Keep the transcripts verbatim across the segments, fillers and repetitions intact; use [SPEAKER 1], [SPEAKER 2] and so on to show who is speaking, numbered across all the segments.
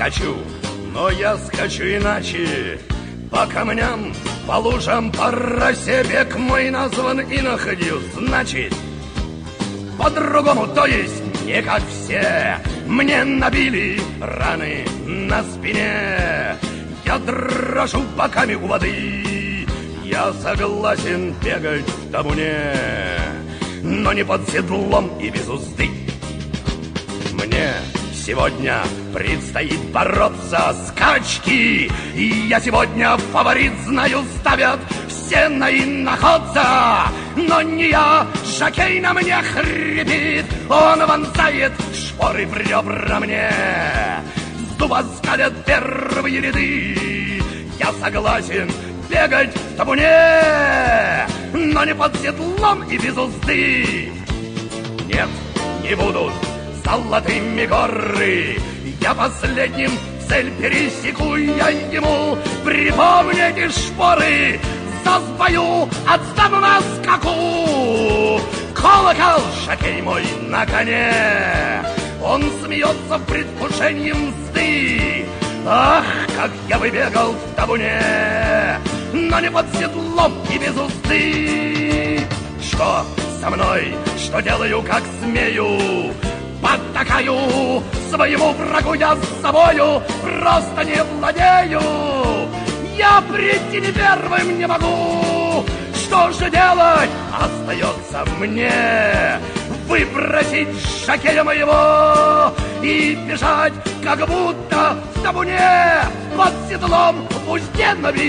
[SPEAKER 1] скачу, но я скачу иначе. По камням, по лужам, по росе бег мой назван и находил. Значит, по-другому, то есть не как все. Мне набили раны на спине, я дрожу боками у воды. Я согласен бегать в табуне, но не под седлом и без узды. Мне сегодня предстоит бороться с скачки, и я сегодня фаворит, знаю, ставят все на иноходца. Но не я, жокей на мне хрипит, он вонзает шпоры в ребра мне. С дуба скалят первые ряды, я согласен бегать в табуне, но не под седлом и без узды. Нет, не будут золотыми горы, я последним цель пересеку, я ему припомните шпоры. Заспою, отстану на скаку, колокол жокей мой на коне. Он смеется в предвкушении мзды. Ах, как я бы бегал в табуне, но не под седлом и без узды. Что со мной, что делаю, как смею, потакаю своему врагу я с собою, просто не владею. Я прийти не первым не могу. Что же делать? Остается мне выбросить жокея моего и бежать, как будто в табуне, под седлом, в узде, но без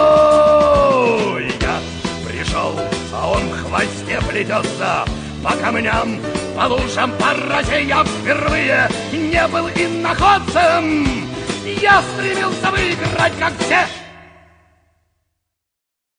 [SPEAKER 1] него. Я пришел, а он в хвосте плетется, по камням, по лужам, по росе. Я впервые не был иноходцем, я стремился выиграть, как все.